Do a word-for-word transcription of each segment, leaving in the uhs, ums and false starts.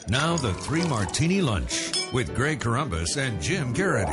Now the Three Martini Lunch with Greg Corombos and Jim Garrity.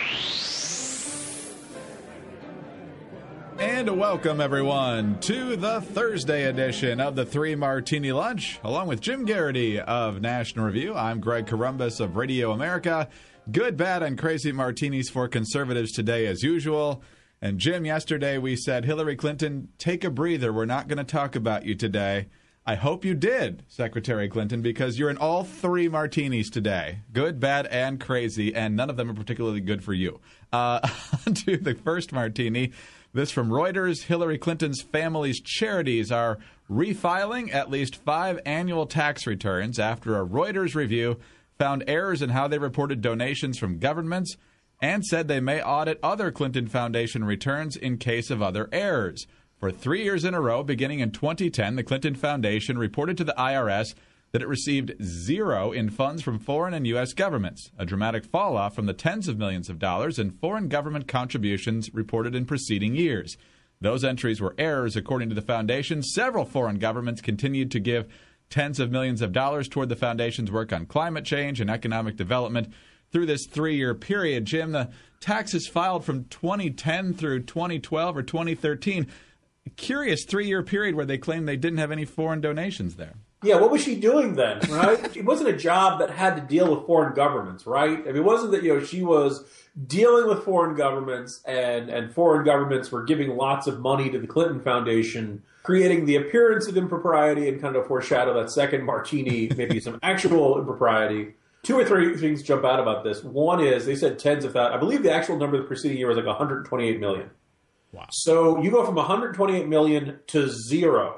And welcome, everyone, to the Thursday edition of the Three Martini Lunch. Along with Jim Garrity of National Review, I'm Greg Corombos of Radio America. Good, bad, and crazy martinis for conservatives today, as usual. And Jim, yesterday we said, Hillary Clinton, take a breather. We're not going to talk about you today. I hope you did, Secretary Clinton, because you're in all three martinis today. Good, bad, and crazy, and none of them are particularly good for you. Uh, on to the first martini. This from Reuters. Hillary Clinton's family's charities are refiling at least five annual tax returns after a Reuters review found errors in how they reported donations from governments and said they may audit other Clinton Foundation returns in case of other errors. For three years in a row, beginning in twenty ten, the Clinton Foundation reported to the I R S that it received zero in funds from foreign and U S governments, a dramatic fall-off from the tens of millions of dollars in foreign government contributions reported in preceding years. Those entries were errors, according to the foundation. Several foreign governments continued to give tens of millions of dollars toward the foundation's work on climate change and economic development through this three-year period. Jim, the taxes filed from twenty ten through twenty twelve or twenty thirteen, curious three-year period where they claimed they didn't have any foreign donations there. Yeah, what was she doing then, right? It wasn't a job that had to deal with foreign governments, right? I mean, it wasn't that, you know, she was dealing with foreign governments and, and foreign governments were giving lots of money to the Clinton Foundation, creating the appearance of impropriety and kind of foreshadow that second martini, maybe some actual impropriety. Two or three things jump out about this. One is they said tens of thousands. I believe the actual number of the preceding year was like one hundred twenty-eight million. Wow. So you go from one hundred twenty-eight million to zero.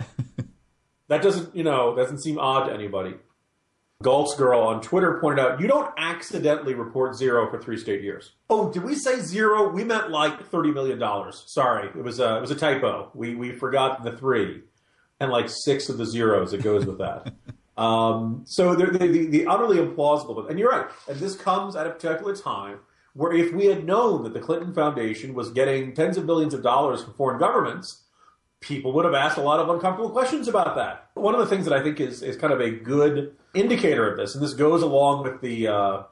That doesn't, you know, doesn't seem odd to anybody. Galt's girl on Twitter pointed out, you don't accidentally report zero for three straight years. Oh, did we say zero? We meant like thirty million dollars. Sorry, it was a, it was a typo. We we forgot the three and like six of the zeros that goes with that. um, so the, the, the utterly implausible. And you're right. And this comes at a particular time where if we had known that the Clinton Foundation was getting tens of billions of dollars from foreign governments, people would have asked a lot of uncomfortable questions about that. One of the things that I think is, is kind of a good indicator of this, and this goes along with the uh,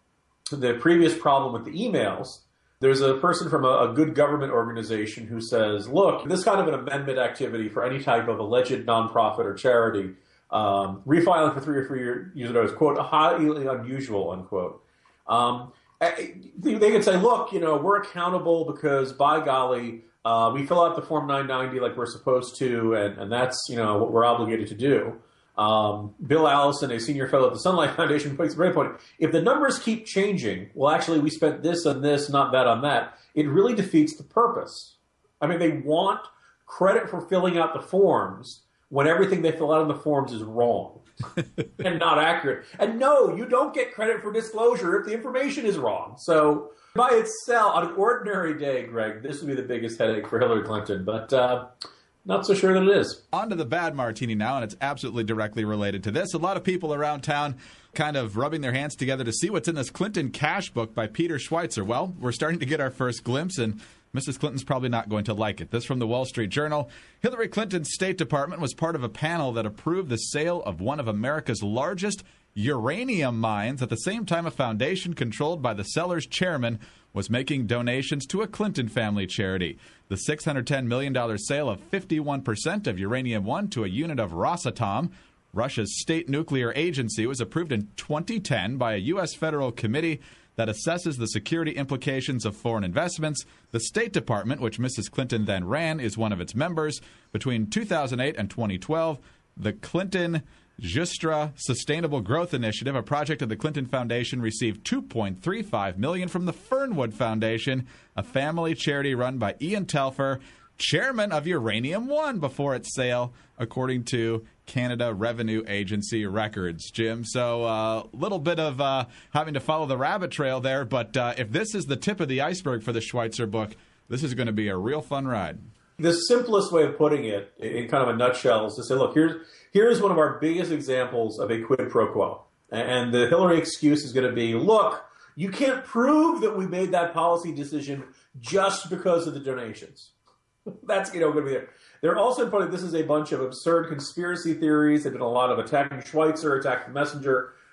the previous problem with the emails, there's a person from a, a good government organization who says, look, this kind of an amendment activity for any type of alleged nonprofit or charity, um, refiling for three or four years ago is, quote, highly unusual, unquote. Um, they, they could say, look, you know, we're accountable because, by golly, Uh, we fill out the Form nine ninety like we're supposed to, and, and that's, you know, what we're obligated to do. Um, Bill Allison, a senior fellow at the Sunlight Foundation, makes a great point. If the numbers keep changing, well, actually, we spent this on this, not that on that, it really defeats the purpose. I mean, they want credit for filling out the forms when everything they fill out on the forms is wrong and not accurate. And no, you don't get credit for disclosure if the information is wrong. So by itself, on an ordinary day, Greg, this would be the biggest headache for Hillary Clinton, but uh, not so sure that it is. On to the bad martini now, and it's absolutely directly related to this. A lot of people around town kind of rubbing their hands together to see what's in this Clinton cash book by Peter Schweitzer. Well, we're starting to get our first glimpse, and Missus Clinton's probably not going to like it. This from the Wall Street Journal. Hillary Clinton's State Department was part of a panel that approved the sale of one of America's largest uranium mines. At the same time, a foundation controlled by the seller's chairman was making donations to a Clinton family charity. The six hundred ten million dollars sale of fifty-one percent of Uranium One to a unit of Rosatom, Russia's state nuclear agency, was approved in twenty ten by a U S federal committee that assesses the security implications of foreign investments. The State Department, which Missus Clinton then ran, is one of its members. Between two thousand eight and twenty twelve, the Clinton Justra Sustainable Growth Initiative, a project of the Clinton Foundation, received two point three five million dollars from the Fernwood Foundation, a family charity run by Ian Telfer, chairman of Uranium One, before its sale, according to Canada Revenue Agency records. Jim, so a uh, little bit of uh, having to follow the rabbit trail there, but uh, if this is the tip of the iceberg for the Schweitzer book, this is going to be a real fun ride. The simplest way of putting it, in kind of a nutshell, is to say, look, here's here's one of our biggest examples of a quid pro quo. And the Hillary excuse is going to be, look, you can't prove that we made that policy decision just because of the donations. That's, you know, going to be there. They're also putting this is a bunch of absurd conspiracy theories. There've been a lot of attacking Schweitzer, attacking Messenger.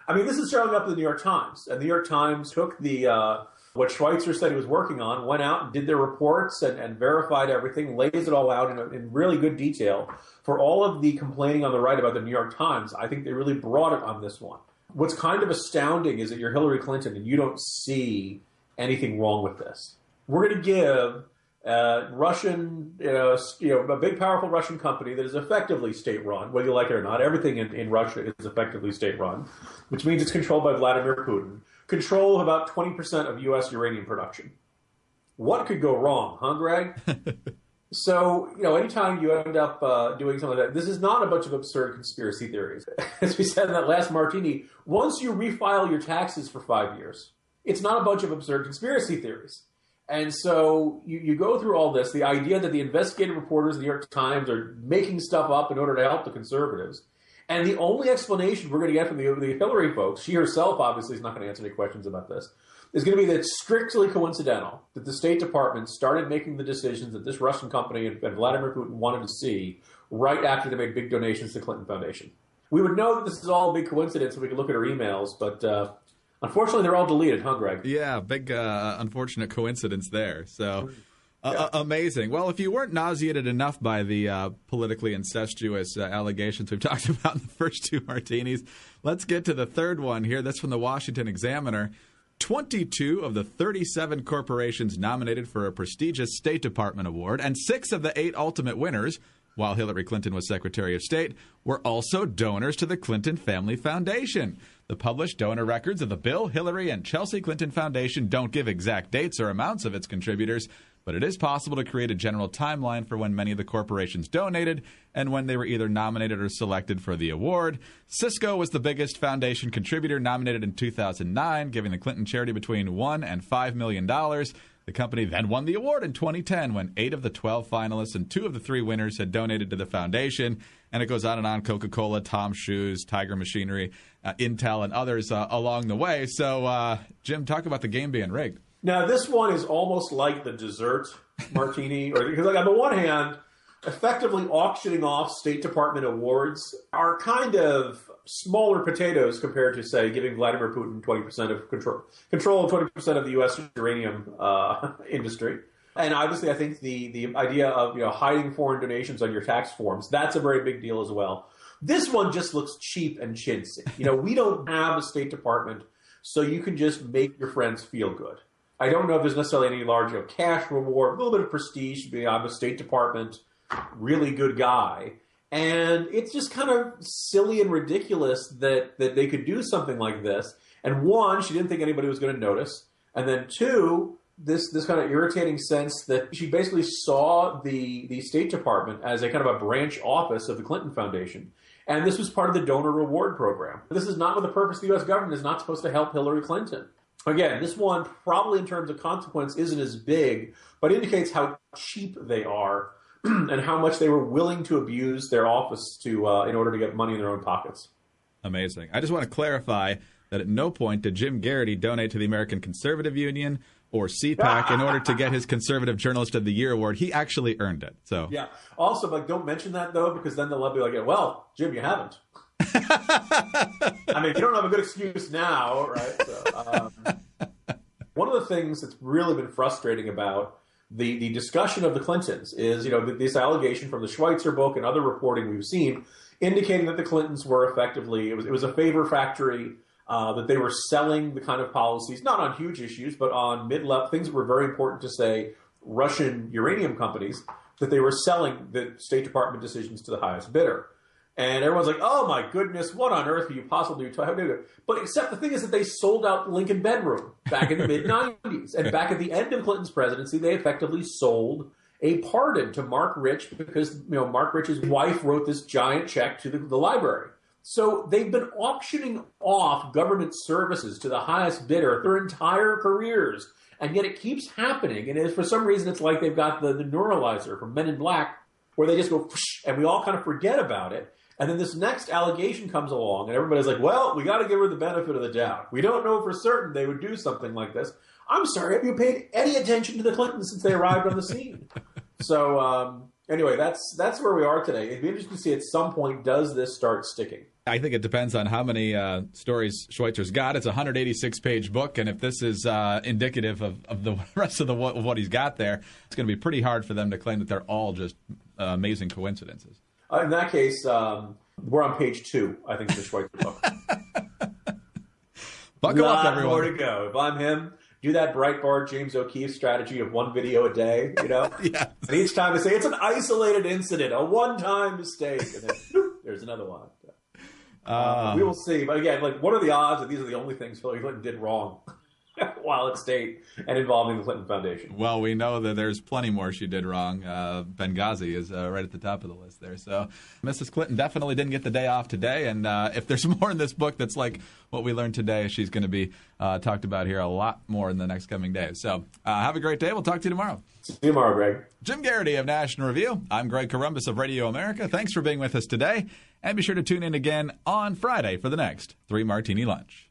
I mean, this is showing up in the New York Times, and the New York Times took the uh, what Schweitzer said he was working on, went out and did their reports and, and verified everything, lays it all out in, a, in really good detail. For all of the complaining on the right about the New York Times, I think they really brought it on this one. What's kind of astounding is that you're Hillary Clinton and you don't see anything wrong with this. We're going to give uh, Russian, you know, you know, a big, powerful Russian company that is effectively state-run, whether you like it or not. Everything in, in Russia is effectively state-run, which means it's controlled by Vladimir Putin. Control of about twenty percent of U S uranium production. What could go wrong, huh, Greg? So, you know, anytime you end up uh, doing something like that, this is not a bunch of absurd conspiracy theories. As we said in that last martini, once you refile your taxes for five years, it's not a bunch of absurd conspiracy theories. And so you, you go through all this, the idea that the investigative reporters of the New York Times are making stuff up in order to help the conservatives. And the only explanation we're going to get from the, the Hillary folks, she herself obviously is not going to answer any questions about this, is going to be that it's strictly coincidental that the State Department started making the decisions that this Russian company and, and Vladimir Putin wanted to see right after they made big donations to the Clinton Foundation. We would know that this is all a big coincidence if we could look at our emails, but uh, unfortunately they're all deleted, huh, Greg? Yeah, big uh, unfortunate coincidence there. So uh, yeah. uh, amazing. Well, if you weren't nauseated enough by the uh, politically incestuous uh, allegations we've talked about in the first two martinis, let's get to the third one here. That's from the Washington Examiner. twenty-two of the thirty-seven corporations nominated for a prestigious State Department award, and six of the eight ultimate winners, while Hillary Clinton was Secretary of State, were also donors to the Clinton Family Foundation. The published donor records of the Bill, Hillary, and Chelsea Clinton Foundation don't give exact dates or amounts of its contributors, but it is possible to create a general timeline for when many of the corporations donated and when they were either nominated or selected for the award. Cisco was the biggest foundation contributor, nominated in two thousand nine, giving the Clinton charity between one and five million dollars. The company then won the award in twenty ten when eight of the twelve finalists and two of the three winners had donated to the foundation. And it goes on and on, Coca-Cola, Tom's Shoes, Tiger Machinery, uh, Intel, and others uh, along the way. So, uh, Jim, talk about the game being rigged. Now, this one is almost like the dessert martini, or because, like, on the one hand, effectively auctioning off State Department awards are kind of smaller potatoes compared to, say, giving Vladimir Putin twenty percent of control, control of twenty percent of the U S uranium uh, industry. And obviously, I think the the idea of, you know, hiding foreign donations on your tax forms, that's a very big deal as well. This one just looks cheap and chintzy. You know, we don't have a State Department, so you can just make your friends feel good. I don't know if there's necessarily any large, you know, cash reward, a little bit of prestige. I'm a State Department really good guy. And it's just kind of silly and ridiculous that, that they could do something like this. And one, she didn't think anybody was going to notice. And then two, this this kind of irritating sense that she basically saw the, the State Department as a kind of a branch office of the Clinton Foundation. And this was part of the donor reward program. This is not what the purpose of the U S government is not supposed to help Hillary Clinton. Again, this one probably in terms of consequence isn't as big, but indicates how cheap they are and how much they were willing to abuse their office to uh, in order to get money in their own pockets. Amazing. I just want to clarify that at no point did Jim Garrity donate to the American Conservative Union or C PAC in order to get his Conservative Journalist of the Year award. He actually earned it. So yeah. Also, like, don't mention that, though, because then they'll be like, well, Jim, you haven't. I mean, you don't have a good excuse now, right? So, um, one of the things that's really been frustrating about the, the discussion of the Clintons is, you know, this allegation from the Schweitzer book and other reporting we've seen indicating that the Clintons were effectively, it was, it was a favor factory, uh, that they were selling the kind of policies, not on huge issues, but on mid-level, things that were very important to, say, Russian uranium companies, that they were selling the State Department decisions to the highest bidder. And everyone's like, oh, my goodness, what on earth could you possibly do? But except the thing is that they sold out the Lincoln bedroom back in the mid nineties. And back at the end of Clinton's presidency, they effectively sold a pardon to Mark Rich because, you know, Mark Rich's wife wrote this giant check to the, the library. So they've been auctioning off government services to the highest bidder their entire careers. And yet it keeps happening. And for some reason, it's like they've got the, the neuralizer from Men in Black, where they just go, and we all kind of forget about it. And then this next allegation comes along, and everybody's like, well, we got to give her the benefit of the doubt. We don't know for certain they would do something like this. I'm sorry, have you paid any attention to the Clintons since they arrived on the scene? So um, anyway, that's that's where we are today. It'd be interesting to see at some point, does this start sticking? I think it depends on how many uh, stories Schweitzer's got. It's a one hundred eighty-six page book, and if this is uh, indicative of, of the rest of the of what he's got there, it's going to be pretty hard for them to claim that they're all just uh, amazing coincidences. Uh, in that case, um, we're on page two, I think, of the Schweitzer book. Buckle Lot up, everyone. more to go. If I'm him, do that Breitbart James O'Keefe strategy of one video a day, you know? Yes. And each time I say, it's an isolated incident, a one-time mistake, and then whoop, there's another one. Uh, we will see. But again, like, what are the odds that these are the only things Hillary Clinton did wrong while at state and involving the Clinton Foundation? Well, we know that there's plenty more she did wrong. Uh, Benghazi is uh, right at the top of the list there. So Missus Clinton definitely didn't get the day off today. And uh, if there's more in this book that's like what we learned today, she's going to be uh, talked about here a lot more in the next coming days. So uh, have a great day. We'll talk to you tomorrow. See you tomorrow, Greg. Jim Garrity of National Review. I'm Greg Corombos of Radio America. Thanks for being with us today. And be sure to tune in again on Friday for the next Three Martini Lunch.